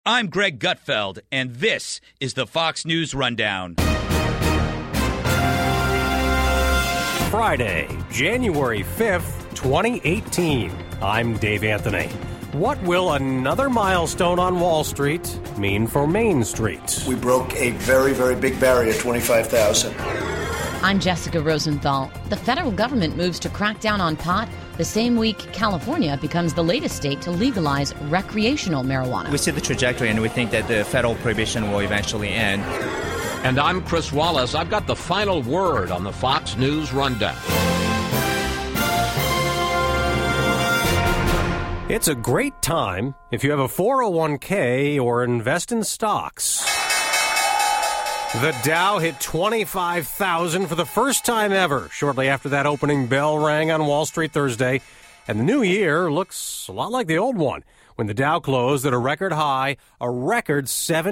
I'm Greg Gutfeld, and this is the Fox News Rundown. Friday, January 5th, 2018. I'm Dave Anthony. What will another milestone on Wall Street mean for Main Street? We broke a very, very big barrier, 25,000. I'm Jessica Rosenthal. The federal government moves to crack down on pot the same week California becomes the latest state to legalize recreational marijuana. We see the trajectory, and we think that the federal prohibition will eventually end. And I'm Chris Wallace. I've got the final word on the Fox News Rundown. It's a great time if you have a 401k or invest in stocks. The Dow hit 25,000 for the first time ever shortly after that opening bell rang on Wall Street Thursday. And the new year looks a lot like the old one, when the Dow closed at a record high, a record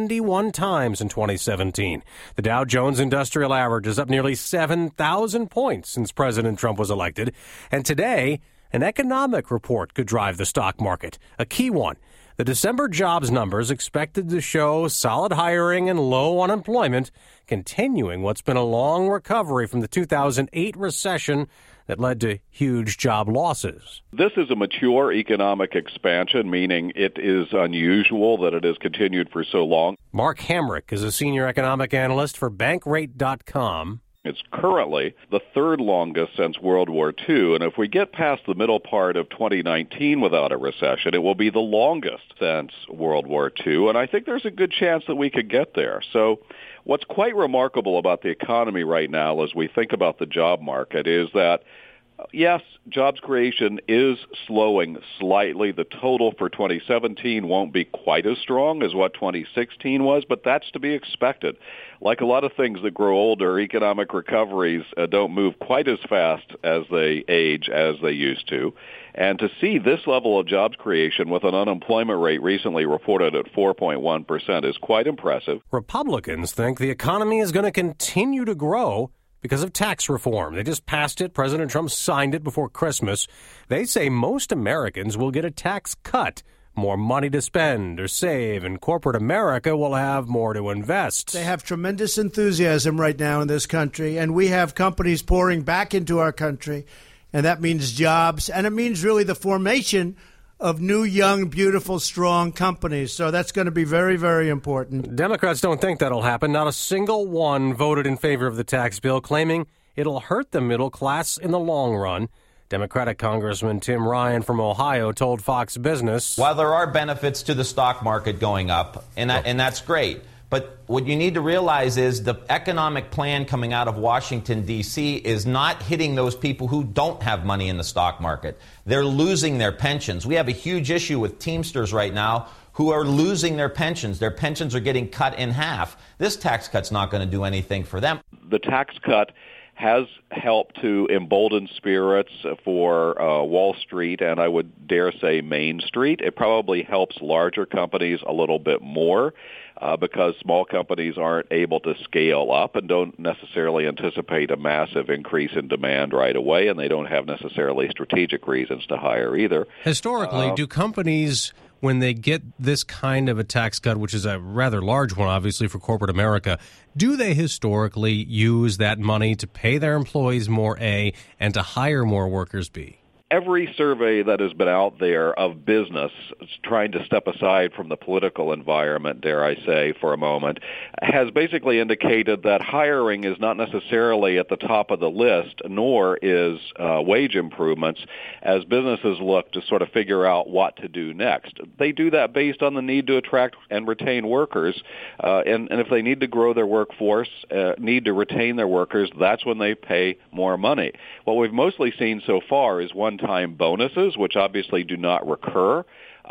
71 times in 2017. The Dow Jones Industrial Average is up nearly 7,000 points since President Trump was elected. And today, an economic report could drive the stock market, a key one. The December jobs numbers expected to show solid hiring and low unemployment, continuing what's been a long recovery from the 2008 recession that led to huge job losses. This is a mature economic expansion, meaning it is unusual that it has continued for so long. Mark Hamrick is a senior economic analyst for Bankrate.com. It's currently the third longest since World War II, and if we get past the middle part of 2019 without a recession, it will be the longest since World War II, and I think there's a good chance that we could get there. So what's quite remarkable about the economy right now as we think about the job market is that, yes, jobs creation is slowing slightly. The total for 2017 won't be quite as strong as what 2016 was, but that's to be expected. Like a lot of things that grow older, economic recoveries don't move quite as fast as they age as they used to. And to see this level of jobs creation with an unemployment rate recently reported at 4.1% is quite impressive. Republicans think the economy is going to continue to grow because of tax reform. They just passed it. President Trump signed it before Christmas. They say most Americans will get a tax cut, more money to spend or save, and corporate America will have more to invest. They have tremendous enthusiasm right now in this country, and we have companies pouring back into our country, and that means jobs, and it means really the formation of new, young, beautiful, strong companies. So that's going to be very, very important. Democrats don't think that'll happen. Not a single one voted in favor of the tax bill, claiming it'll hurt the middle class in the long run. Democratic Congressman Tim Ryan from Ohio told Fox Business, while there are benefits to the stock market going up, and that's great, but what you need to realize is the economic plan coming out of Washington, D.C. is not hitting those people who don't have money in the stock market. They're losing their pensions. We have a huge issue with Teamsters right now who are losing their pensions. Their pensions are getting cut in half. This tax cut's not going to do anything for them. The tax cut has helped to embolden spirits for Wall Street, and I would dare say Main Street. It probably helps larger companies a little bit more because small companies aren't able to scale up and don't necessarily anticipate a massive increase in demand right away, and they don't have necessarily strategic reasons to hire either. Historically, do companies, when they get this kind of a tax cut, which is a rather large one, obviously, for corporate America, do they historically use that money to pay their employees more, A, and to hire more workers, B? Every survey that has been out there of business, trying to step aside from the political environment, dare I say, for a moment, has basically indicated that hiring is not necessarily at the top of the list, nor is wage improvements, as businesses look to sort of figure out what to do next. They do that based on the need to attract and retain workers, and if they need to grow their workforce, need to retain their workers, that's when they pay more money. What we've mostly seen so far is one-time bonuses, which obviously do not recur.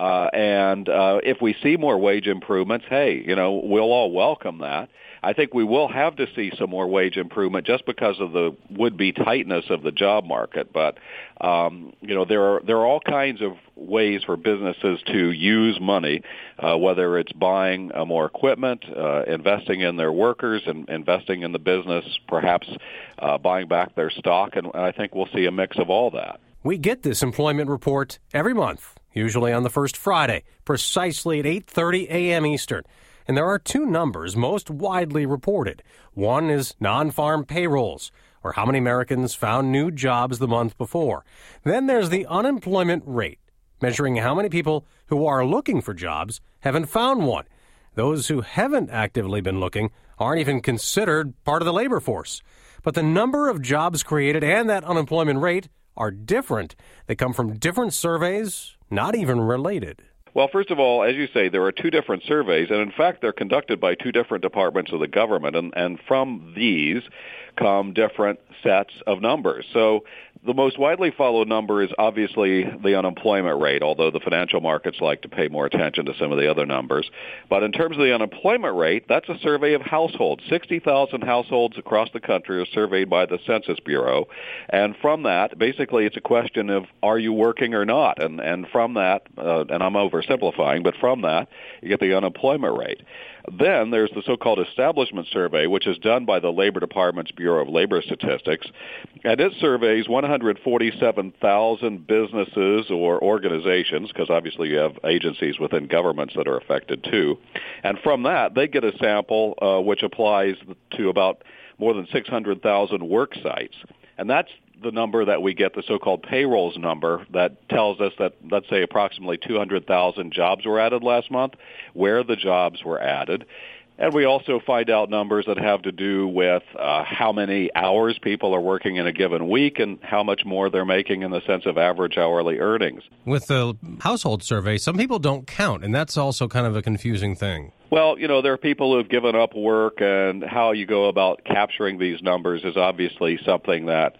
And if we see more wage improvements, hey, we'll all welcome that. I think we will have to see some more wage improvement just because of the would-be tightness of the job market. But, there are all kinds of ways for businesses to use money, whether it's buying more equipment, investing in their workers, and investing in the business, perhaps buying back their stock. And I think we'll see a mix of all that. We get this employment report every month. usually on the first Friday, precisely at 8:30 a.m. Eastern. And there are two numbers most widely reported. One is non-farm payrolls, or how many Americans found new jobs the month before. Then there's the unemployment rate, measuring how many people who are looking for jobs haven't found one. Those who haven't actively been looking aren't even considered part of the labor force. But the number of jobs created and that unemployment rate are different. They come from different surveys, not even related. Well, first of all, as you say, there are two different surveys, and in fact, they're conducted by two different departments of the government, and from these come different sets of numbers. So the most widely followed number is obviously the unemployment rate, although the financial markets like to pay more attention to some of the other numbers. But in terms of the unemployment rate, that's a survey of households. 60,000 households across the country are surveyed by the Census Bureau. And from that, basically it's a question of are you working or not? And from that, and I'm oversimplifying, but from that, you get the unemployment rate. Then there's the so-called establishment survey, which is done by the Labor Department's Bureau of Labor Statistics, and it surveys 147,000 businesses or organizations, because obviously you have agencies within governments that are affected too. And from that, they get a sample which applies to about more than 600,000 work sites. And that's the number that we get, the so-called payrolls number, that tells us that, let's say, approximately 200,000 jobs were added last month, where the jobs were added. And we also find out numbers that have to do with how many hours people are working in a given week and how much more they're making in the sense of average hourly earnings. With the household survey, some people don't count, and that's also kind of a confusing thing. Well, there are people who have given up work, and how you go about capturing these numbers is obviously something that,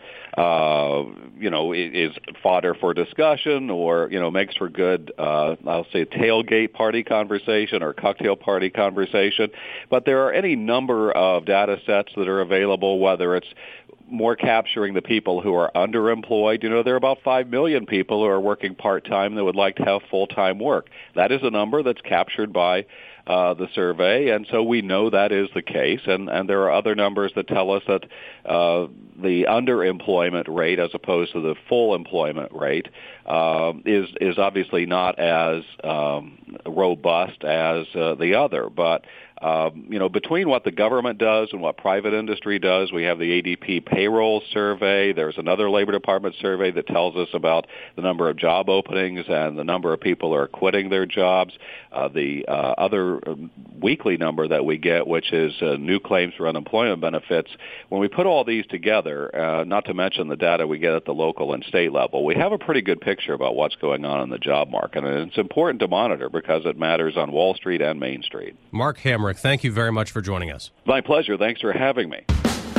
is fodder for discussion or, makes for good, I'll say, tailgate party conversation or cocktail party conversation. But there are any number of data sets that are available, whether it's more capturing the people who are underemployed. There are about 5 million people who are working part-time that would like to have full-time work. That is a number that's captured by the survey, and so we know that is the case. And there are other numbers that tell us that the underemployment rate, as opposed to the full employment rate, is obviously not as robust as the other. But between what the government does and what private industry does, we have the ADP payroll survey. There's another Labor Department survey that tells us about the number of job openings and the number of people who are quitting their jobs. The other weekly number that we get, which is new claims for unemployment benefits. When we put all these together, not to mention the data we get at the local and state level, we have a pretty good picture about what's going on in the job market. And it's important to monitor because it matters on Wall Street and Main Street. Mark Hamrick, thank you very much for joining us. My pleasure. Thanks for having me.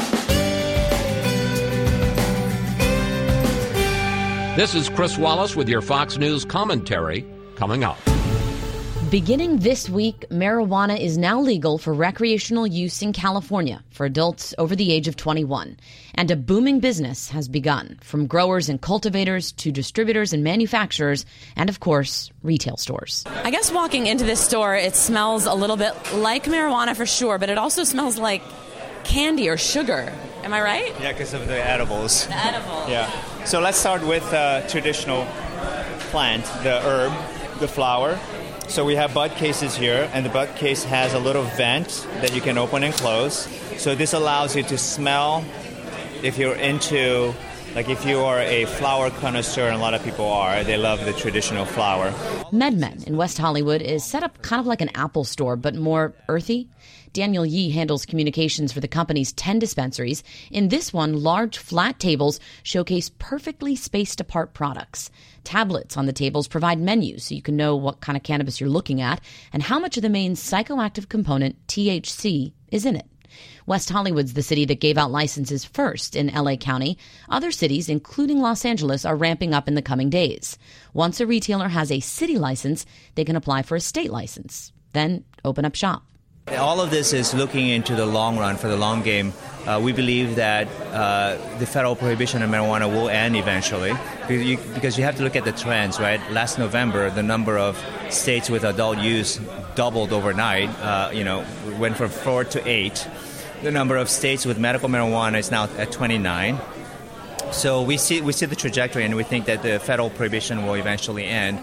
This is Chris Wallace with your Fox News commentary coming up. Beginning this week, marijuana is now legal for recreational use in California for adults over the age of 21. And a booming business has begun, from growers and cultivators to distributors and manufacturers, and of course, retail stores. I guess walking into this store, it smells a little bit like marijuana for sure, but it also smells like candy or sugar. Am I right? Yeah, because of the edibles. The edibles. Yeah. So let's start with traditional plant, the herb, the flower. So we have bud cases here, and the bud case has a little vent that you can open and close. So this allows you to smell if you're into, like if you are a flower connoisseur, and a lot of people are, they love the traditional flower. MedMen in West Hollywood is set up kind of like an Apple store, but more earthy. Daniel Yee handles communications for the company's 10 dispensaries. In this one, large flat tables showcase perfectly spaced apart products. Tablets on the tables provide menus so you can know what kind of cannabis you're looking at and how much of the main psychoactive component, THC, is in it. West Hollywood's the city that gave out licenses first in LA County. Other cities, including Los Angeles, are ramping up in the coming days. Once a retailer has a city license, they can apply for a state license, then open up shop. All of this is looking into the long run, for the long game. We believe that the federal prohibition of marijuana will end eventually, because you have to look at the trends, right? Last November, the number of states with adult use doubled overnight. Went from 4 to 8. The number of states with medical marijuana is now at 29. So we see the trajectory, and we think that the federal prohibition will eventually end.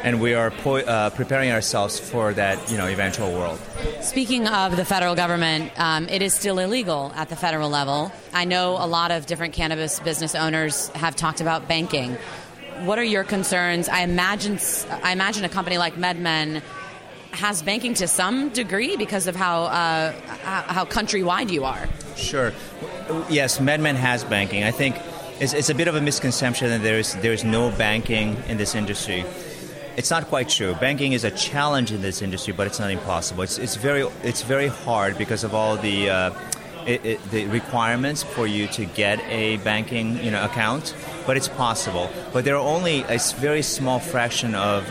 and we are preparing ourselves for that, eventual world. Speaking of the federal government, it is still illegal at the federal level. I know a lot of different cannabis business owners have talked about banking. What are your concerns? I imagine a company like MedMen has banking to some degree because of how countrywide you are. Sure. Yes, MedMen has banking. I think it's a bit of a misconception that there's no banking in this industry. It's not quite true. Banking is a challenge in this industry, but it's not impossible. It's very hard because of all the requirements for you to get a banking account, but it's possible. But there are only a very small fraction of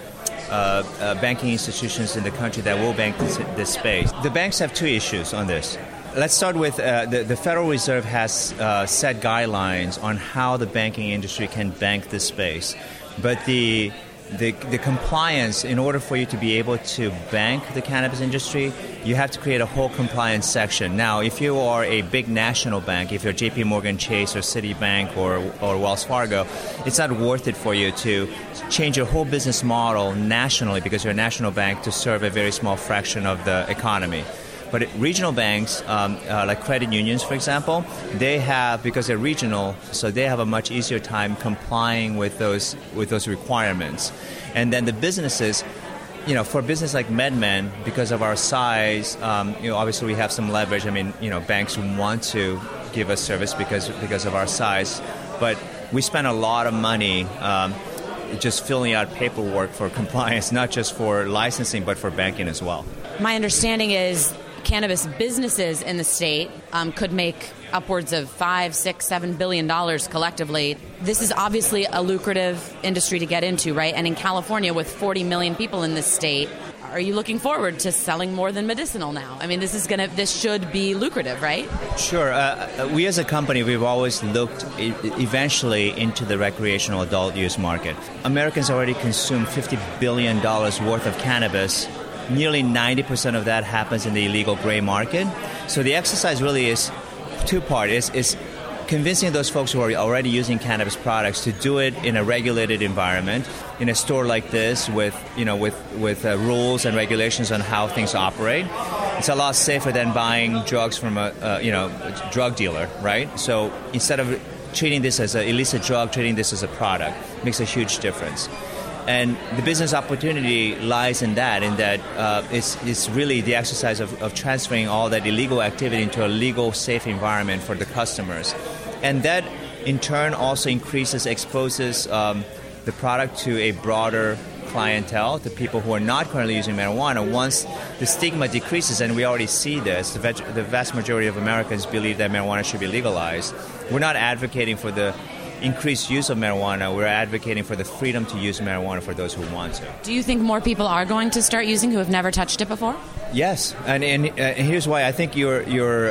banking institutions in the country that will bank this space. The banks have two issues on this. Let's start with the Federal Reserve has set guidelines on how the banking industry can bank this space, but the compliance, in order for you to be able to bank the cannabis industry, you have to create a whole compliance section. Now, if you are a big national bank, if you're JP Morgan Chase or Citibank or Wells Fargo, it's not worth it for you to change your whole business model nationally because you're a national bank to serve a very small fraction of the economy. But regional banks, like credit unions, for example, because they're regional, so they have a much easier time complying with those requirements. And then the businesses, for a business like MedMen, because of our size, obviously we have some leverage. I mean, banks want to give us service because of our size, but we spend a lot of money just filling out paperwork for compliance, not just for licensing, but for banking as well. My understanding is cannabis businesses in the state could make upwards of $5, $6, $7 billion collectively. This is obviously a lucrative industry to get into, right? And in California, with 40 million people in this state, are you looking forward to selling more than medicinal now? I mean, this should be lucrative, right? Sure. We as a company, we've always looked eventually into the recreational adult use market. Americans already consume $50 billion worth of cannabis. Nearly 90% of that happens in the illegal gray market. So the exercise really is two-part. It's convincing those folks who are already using cannabis products to do it in a regulated environment, in a store like this with rules and regulations on how things operate. It's a lot safer than buying drugs from a drug dealer, right? So instead of treating this as an illicit drug, treating this as a product makes a huge difference. And the business opportunity lies in that it's really the exercise of transferring all that illegal activity into a legal, safe environment for the customers. And that, in turn, also exposes the product to a broader clientele, to people who are not currently using marijuana. Once the stigma decreases, and we already see this, the vast majority of Americans believe that marijuana should be legalized. We're not advocating for the increased use of marijuana. We're advocating for the freedom to use marijuana for those who want to. Do you think more people are going to start using who have never touched it before? Yes, and here's why. I think you're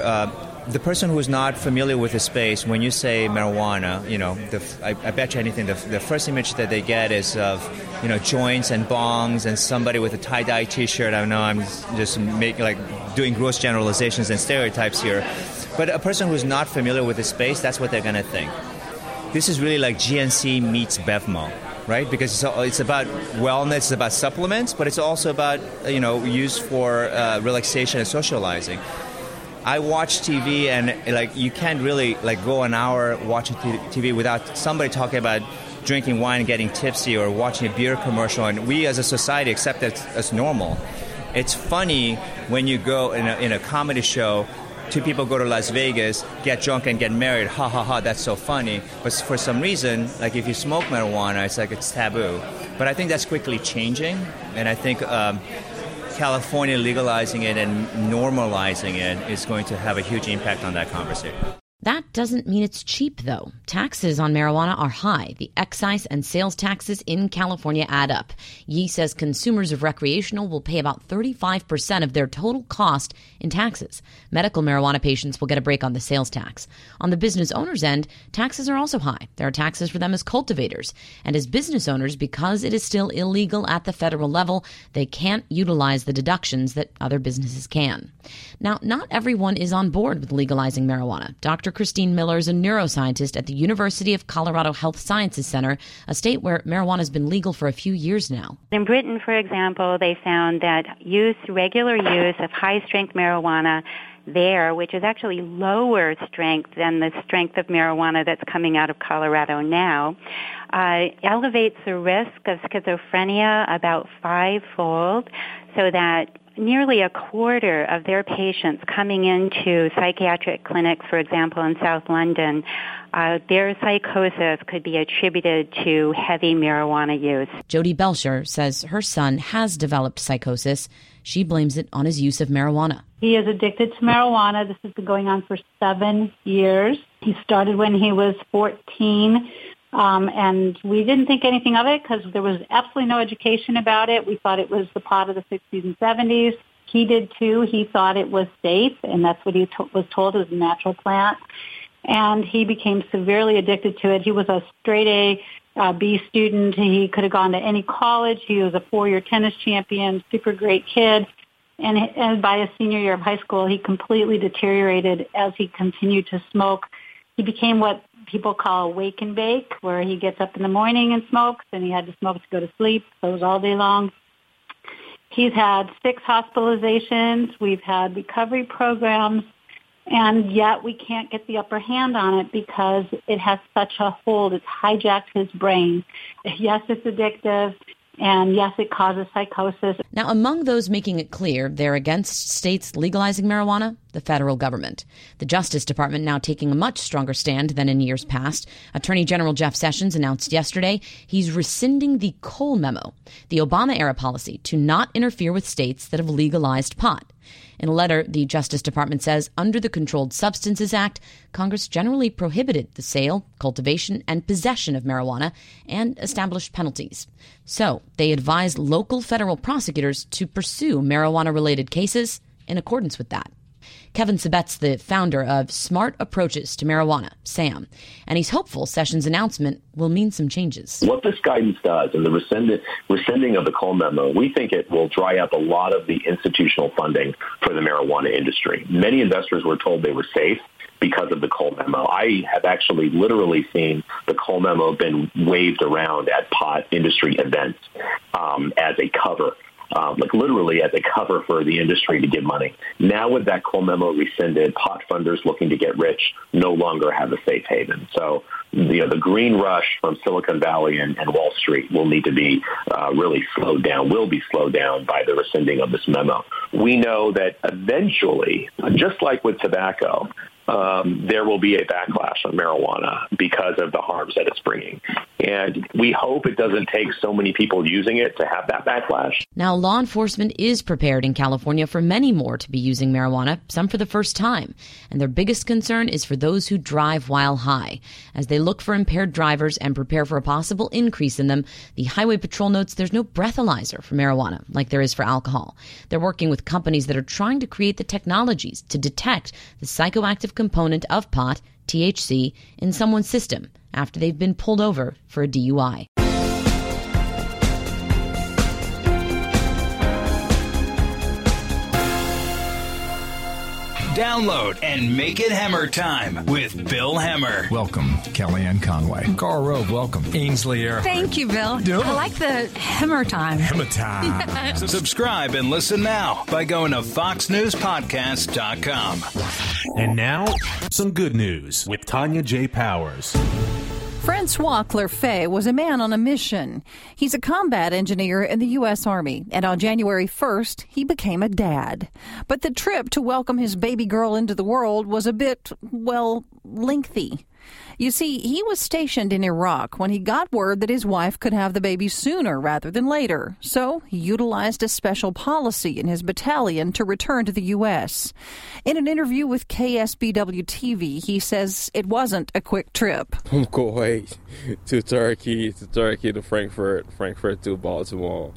the person who is not familiar with the space. When you say marijuana, I bet you anything. The first image that they get is of joints and bongs and somebody with a tie-dye T-shirt. I know I'm just doing gross generalizations and stereotypes here, but a person who's not familiar with the space, that's what they're going to think. This is really like GNC meets BevMo, right? Because it's about wellness, it's about supplements, but it's also about, use for relaxation and socializing. I watch TV and you can't really go an hour watching TV without somebody talking about drinking wine and getting tipsy or watching a beer commercial, and we as a society accept that as normal. It's funny when you go in a comedy show, two people go to Las Vegas, get drunk and get married. Ha ha ha, that's so funny. But for some reason, if you smoke marijuana, it's taboo. But I think that's quickly changing, and I think California legalizing it and normalizing it is going to have a huge impact on that conversation. That doesn't mean it's cheap, though. Taxes on marijuana are high. The excise and sales taxes in California add up. Yee says consumers of recreational will pay about 35% of their total cost in taxes. Medical marijuana patients will get a break on the sales tax. On the business owner's end, taxes are also high. There are taxes for them as cultivators. And as business owners, because it is still illegal at the federal level, they can't utilize the deductions that other businesses can. Now, not everyone is on board with legalizing marijuana. Dr. Dr. Christine Miller is a neuroscientist at the University of Colorado Health Sciences Center, a state where marijuana has been legal for a few years now. In Britain, for example, they found that regular use of high-strength marijuana there, which is actually lower strength than the strength of marijuana that's coming out of Colorado now, elevates the risk of schizophrenia about 5-fold, so that nearly a quarter of their patients coming into psychiatric clinics, for example, in South London, their psychosis could be attributed to heavy marijuana use. Jody Belcher says her son has developed psychosis. She blames it on his use of marijuana. He is addicted to marijuana. This has been going on for 7 years. He started when he was 14. And we didn't think anything of it because there was absolutely no education about it. We thought it was the pot of the 60s and 70s. He did too. He thought it was safe, and that's what he was told. It was a natural plant. And he became severely addicted to it. He was a straight A, B student. He could have gone to any college. He was a 4-year tennis champion, super great kid. And by his senior year of high school, he completely deteriorated as he continued to smoke. He became what people call wake and bake, where he gets up in the morning and smokes, and he had to smoke to go to sleep. So it was all day long. He's had 6 hospitalizations. We've had recovery programs, and yet we can't get the upper hand on it because it has such a hold. It's hijacked his brain. Yes, it's addictive. And yes, it causes psychosis. Now, among those making it clear they're against states legalizing marijuana, the federal government. The Justice Department now taking a much stronger stand than in years past. Attorney General Jeff Sessions announced yesterday he's rescinding the Cole Memo, the Obama-era policy to not interfere with states that have legalized pot. In a letter, the Justice Department says under the Controlled Substances Act, Congress generally prohibited the sale, cultivation, and possession of marijuana and established penalties. So they advised local federal prosecutors to pursue marijuana-related cases in accordance with that. Kevin Sabet's the founder of Smart Approaches to Marijuana, SAM, and he's hopeful Sessions' announcement will mean some changes. What this guidance does, and the rescinding of the Cole Memo, we think it will dry up a lot of the institutional funding for the marijuana industry. Many investors were told they were safe because of the Cole Memo. I have actually literally seen the Cole Memo been waved around at pot industry events as a cover. Literally as a cover for the industry to give money. Now with that Cole Memo rescinded, pot funders looking to get rich no longer have a safe haven. So, the green rush from Silicon Valley and Wall Street will need to be really slowed down, will be slowed down by the rescinding of this memo. We know that eventually, just like with tobacco, there will be a backlash on marijuana because of the harms that it's bringing. And we hope it doesn't take so many people using it to have that backlash. Now, law enforcement is prepared in California for many more to be using marijuana, some for the first time. And their biggest concern is for those who drive while high. As they look for impaired drivers and prepare for a possible increase in them, the Highway Patrol notes there's no breathalyzer for marijuana like there is for alcohol. They're working with companies that are trying to create the technologies to detect the psychoactive component of pot, THC, in someone's system after they've been pulled over for a DUI. Download and make it Hemmer time with Bill Hemmer. Welcome, Kellyanne Conway. Carl Rove, welcome. Ainsley Earhart. Thank you, Bill. I like the Hemmer time. Hemmer time. Subscribe and listen now by going to foxnewspodcast.com. And now, some good news with Tanya J. Powers. Francois Clerfay was a man on a mission. He's a combat engineer in the U.S. Army, and on January 1st, he became a dad. But the trip to welcome his baby girl into the world was a bit, lengthy. You see, he was stationed in Iraq when he got word that his wife could have the baby sooner rather than later. So he utilized a special policy in his battalion to return to the U.S. In an interview with KSBW-TV, he says it wasn't a quick trip. From Kuwait to Turkey to Frankfurt to Baltimore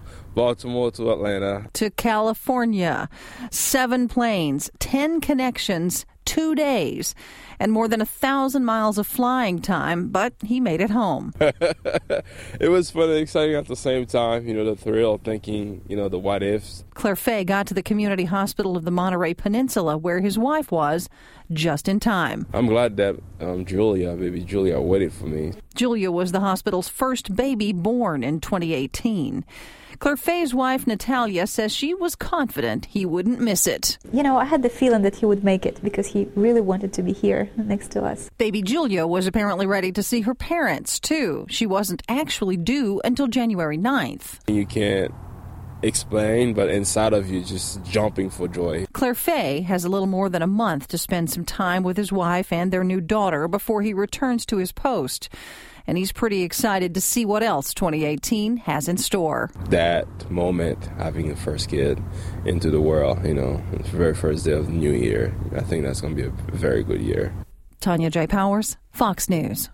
to Atlanta. To California. 7 planes, 10 connections, 2 days and more than 1,000 miles of flying time, but he made it home. It was fun and exciting at the same time, the thrill of thinking, the what ifs. Claire Fay got to the community hospital of the Monterey Peninsula where his wife was just in time. I'm glad that baby Julia waited for me. Julia was the hospital's first baby born in 2018. Claire Fay's wife, Natalia, says she was confident he wouldn't miss it. I had the feeling that he would make it because he really wanted to be here next to us. Baby Julia was apparently ready to see her parents, too. She wasn't actually due until January 9th. You can't explain, but inside of you just jumping for joy. Claire Fay has a little more than a month to spend some time with his wife and their new daughter before he returns to his post. And he's pretty excited to see what else 2018 has in store. That moment, having the first kid into the world, the very first day of the new year, I think that's going to be a very good year. Tanya J. Powers, Fox News.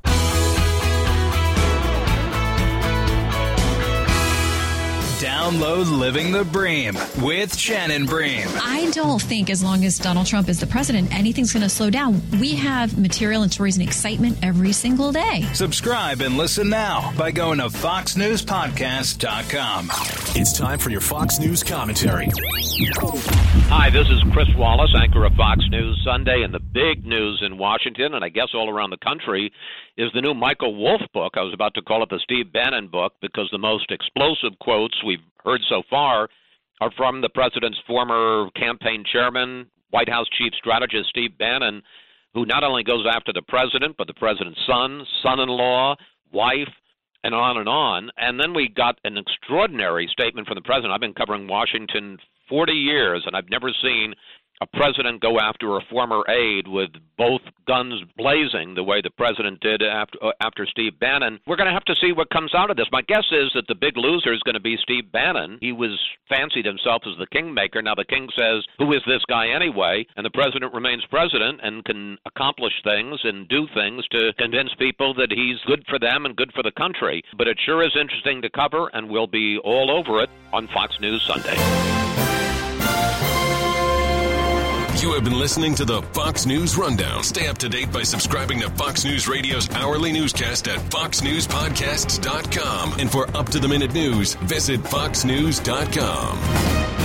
Download Living the Bream with Shannon Bream. I don't think as long as Donald Trump is the president, anything's going to slow down. We have material and stories and excitement every single day. Subscribe and listen now by going to FoxNewsPodcast.com. It's time for your Fox News commentary. Hi, this is Chris Wallace, anchor of Fox News Sunday, and the big news in Washington, and I guess all around the country, is the new Michael Wolff book. I was about to call it the Steve Bannon book because the most explosive quotes we've heard so far are from the president's former campaign chairman, White House chief strategist Steve Bannon, who not only goes after the president, but the president's son, son-in-law, wife, and on and on. And then we got an extraordinary statement from the president. I've been covering Washington 40 years, and I've never seen a president go after a former aide with both guns blazing the way the president did after Steve Bannon. We're going to have to see what comes out of this. My guess is that the big loser is going to be Steve Bannon. He fancied himself as the kingmaker. Now the king says, who is this guy anyway? And the president remains president and can accomplish things and do things to convince people that he's good for them and good for the country. But it sure is interesting to cover, and we'll be all over it on Fox News Sunday. You have been listening to the Fox News Rundown. Stay up to date by subscribing to Fox News Radio's hourly newscast at foxnewspodcasts.com. And for up-to-the-minute news, visit foxnews.com.